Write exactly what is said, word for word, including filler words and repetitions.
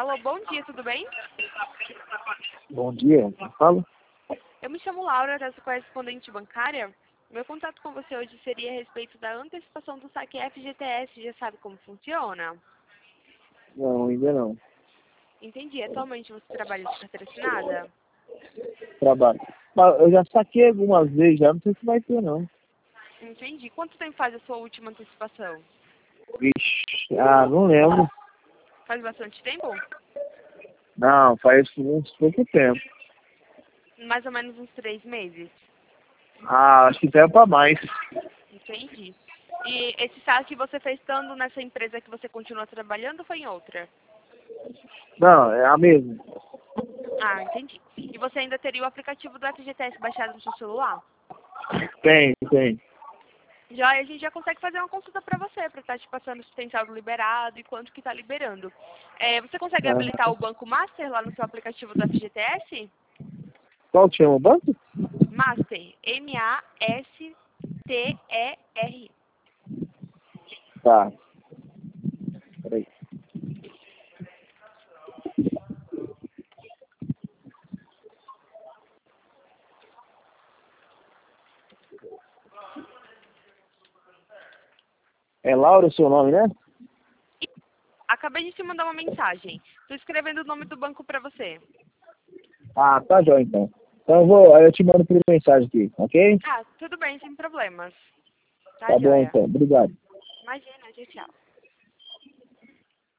Alô, bom dia, tudo bem? Bom dia, quem fala? Eu me chamo Laura, da sua correspondente bancária. Meu contato com você hoje seria a respeito da antecipação do saque F G T S. Já sabe como funciona? Não, ainda não. Entendi. Atualmente você trabalha de carteira assinada? Trabalho. Mas eu já saquei algumas vezes, já não sei se vai ter, não. Entendi. Quanto tempo faz a sua última antecipação? Vixe, ah, não lembro. Faz bastante tempo? Não, faz uns pouco tempo. Mais ou menos uns três meses. Ah, acho que até pra mais. Entendi. E esse saque você fez estando nessa empresa que você continua trabalhando ou foi em outra? Não, é a mesma. Ah, entendi. E você ainda teria o aplicativo do F G T S baixado no seu celular? Tem, tem. Já a gente já consegue fazer uma consulta para você, para estar te passando se tem saldo liberado e quanto que está liberando. É, você consegue habilitar Ah, o Banco Master lá no seu aplicativo do F G T S? qual que chama o banco? Master, M A S T E R. Tá. Peraí. É Laura o seu nome, né? Acabei de te mandar uma mensagem. Estou escrevendo o nome do banco para você. Ah, tá jóia então. Então eu vou, aí eu te mando por mensagem aqui, ok? Ah, tudo bem, sem problemas. Tá, Tá bom joia. então, obrigado. Imagina, tchau, tchau.